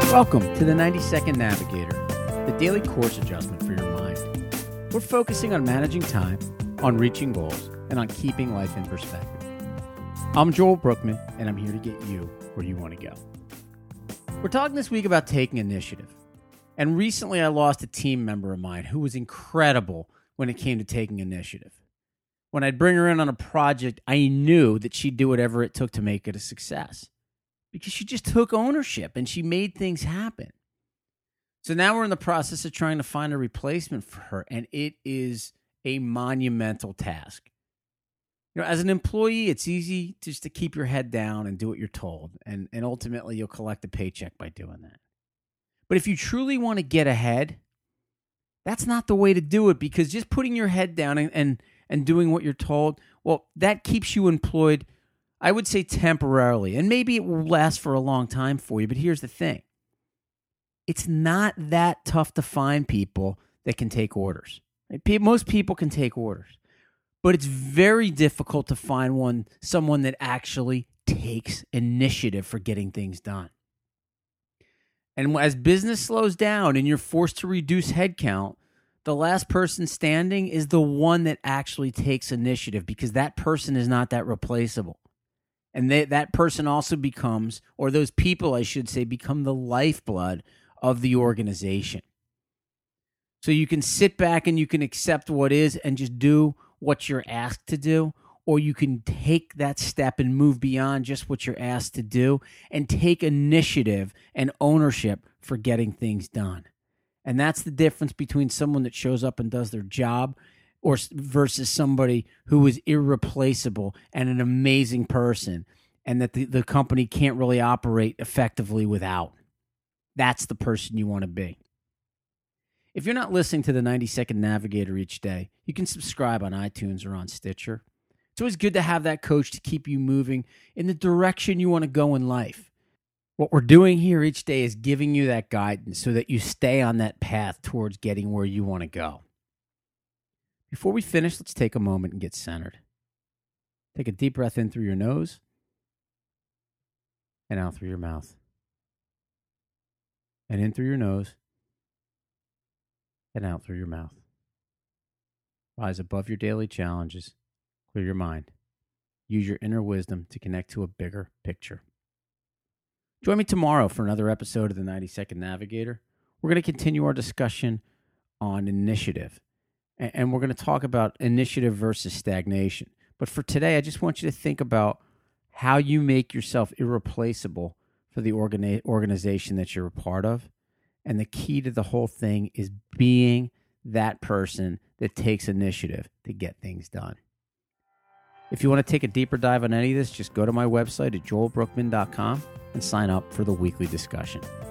Welcome to the 90-Second Navigator, the daily course adjustment for your mind. We're focusing on managing time, on reaching goals, and on keeping life in perspective. I'm Joel Brookman, and I'm here to get you where you want to go. We're talking this week about taking initiative. And recently I lost a team member of mine who was incredible when it came to taking initiative. When I'd bring her in on a project, I knew that she'd do whatever it took to make it a success, because she just took ownership and she made things happen. So now we're in the process of trying to find a replacement for her, and it is a monumental task. You know, as an employee, it's easy just to keep your head down and do what you're told, and ultimately you'll collect a paycheck by doing that. But if you truly want to get ahead, that's not the way to do it, because just putting your head down and doing what you're told, well, that keeps you employed, I would say temporarily, and maybe it will last for a long time for you. But here's the thing. It's not that tough to find people that can take orders. Right? Most people can take orders, but it's very difficult to find someone that actually takes initiative for getting things done. And as business slows down and you're forced to reduce headcount, the last person standing is the one that actually takes initiative, because that person is not that replaceable. And that person also becomes, or those people, I should say, become the lifeblood of the organization. So you can sit back and you can accept what is and just do what you're asked to do, or you can take that step and move beyond just what you're asked to do and take initiative and ownership for getting things done. And that's the difference between someone that shows up and does their job versus somebody who is irreplaceable and an amazing person, and that the company can't really operate effectively without. That's the person you want to be. If you're not listening to the 90-Second Navigator each day, you can subscribe on iTunes or on Stitcher. It's always good to have that coach to keep you moving in the direction you want to go in life. What we're doing here each day is giving you that guidance so that you stay on that path towards getting where you want to go. Before we finish, let's take a moment and get centered. Take a deep breath in through your nose and out through your mouth. And in through your nose and out through your mouth. Rise above your daily challenges. Clear your mind. Use your inner wisdom to connect to a bigger picture. Join me tomorrow for another episode of the 90-Second Navigator. We're going to continue our discussion on initiative. And we're going to talk about initiative versus stagnation. But for today, I just want you to think about how you make yourself irreplaceable for the organization that you're a part of. And the key to the whole thing is being that person that takes initiative to get things done. If you want to take a deeper dive on any of this, just go to my website at joelbrookman.com and sign up for the weekly discussion.